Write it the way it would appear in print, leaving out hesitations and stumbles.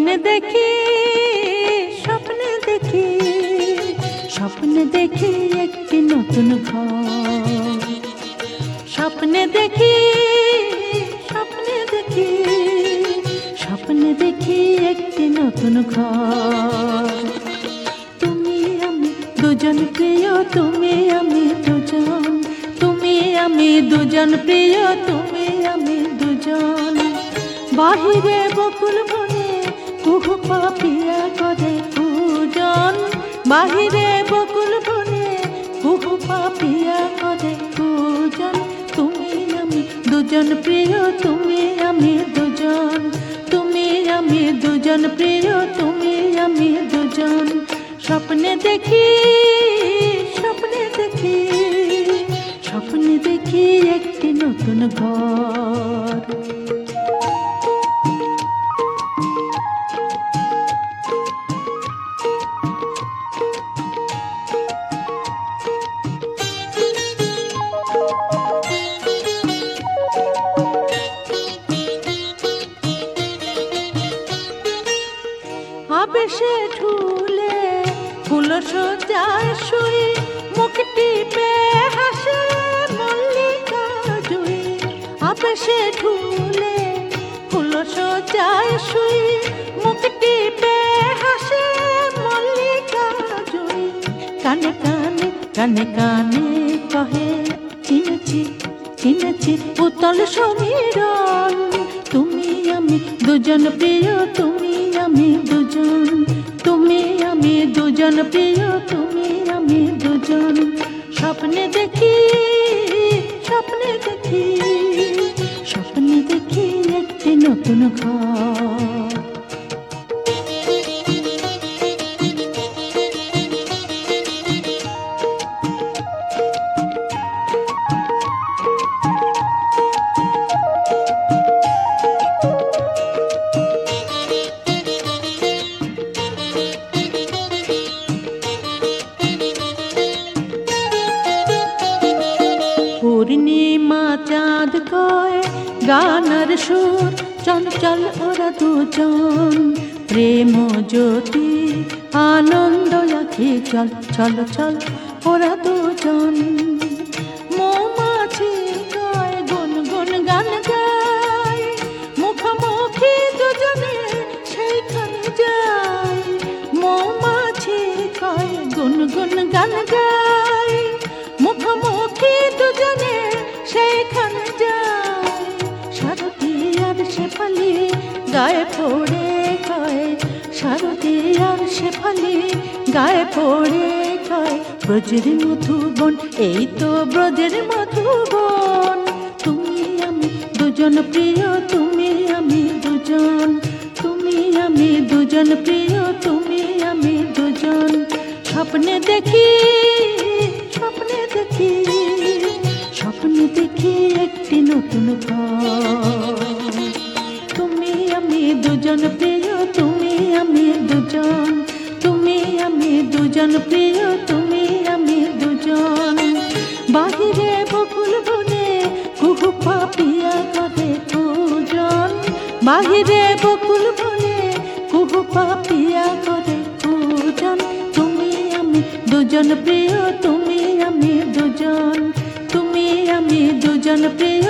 স্বপ্নে দেখি স্বপ্নে দেখি স্বপ্নে দেখি একটি নতুন ঘর। স্বপ্নে দেখি স্বপ্নে দেখি স্বপ্নে দেখি একটি নতুন ঘর। তুমি আমি দুজন প্রিয়, তুমি আমি দুজন, তুমি আমি দুজন প্রিয়, তুমি আমি দুজন। বাহিরে বকুল বনে কুহু পাপিয়া করে পূজন, বাহিরে বকুল বনে কুহু পাপিয়া করে পূজন। তুমি আমি দুজন প্রিয়, তুমি আমি দুজন, তুমি আমি দুজন প্রিয়, তুমি আমি দুজন। স্বপ্নে দেখি স্বপ্নে দেখি স্বপ্নে দেখি একটি নতুন ঘর। আবেশে ঢুলে ফুল সজায় শুই, মুখটি পে হাসে মল্লিকা জুই। আবেশে ঢুলে ফুল সজায় শুই, মুখটি পে হাসে মল্লিকা জুই। কানে কানে কানে কানে কহে চিনেছি চিনেছি উতল সমীরণ। তুমি আমি দুজন প্রিয়, তুমি আমি দুজন, তুমি আমি দুজন প্রিয়, তুমি আমি দুজন। স্বপ্নে দেখি স্বপ্নে দেখি স্বপ্নে দেখি একটি নতুন ঘর। পূর্ণিমা চাঁদ কয় গানার সুর, চঞ্চল ওরা দুজন। প্রেম জ্যোতি আনন্দ আখি চল চল চল ওরা দুজন। মৌমাছি কয় গুন গুন গান গায়, মুখোমুখি দুজনে সেইখানে যায়। মৌমাছি কয় গুন গুন গান গায়, মুখোমুখি দুজনে সেইখানে যায়। সারথি আর শেফালি গায়ে পড়ে কয়, সারথি আর শেফালি গায়ে পড়ে কয় ব্রজের মধুবন, এই তো ব্রজের মধুবন। তুমি আমি দুজন প্রিয়, তুমি আমি দুজন, তুমি আমি দুজন প্রিয়, তুমি আমি দুজন। স্বপ্নে দেখি স্বপ্নে দেখি স্বপ্নে দেখি একটি নতুন ঘর। তুমি আমি দুজন প্রিয়, তুমি আমি দুজন, তুমি আমি দুজন প্রিয়, তুমি আমি দুজন। বাহিরে বকুল বনে কুহু পাপিয়া করে পূজন, বাহিরে বকুল বনে কুহু পাপিয়া করে পূজন। তুমি আমি দুজন প্রিয়, তুমি আমি দুজন, তুমি আমি দুজন প্রিয়,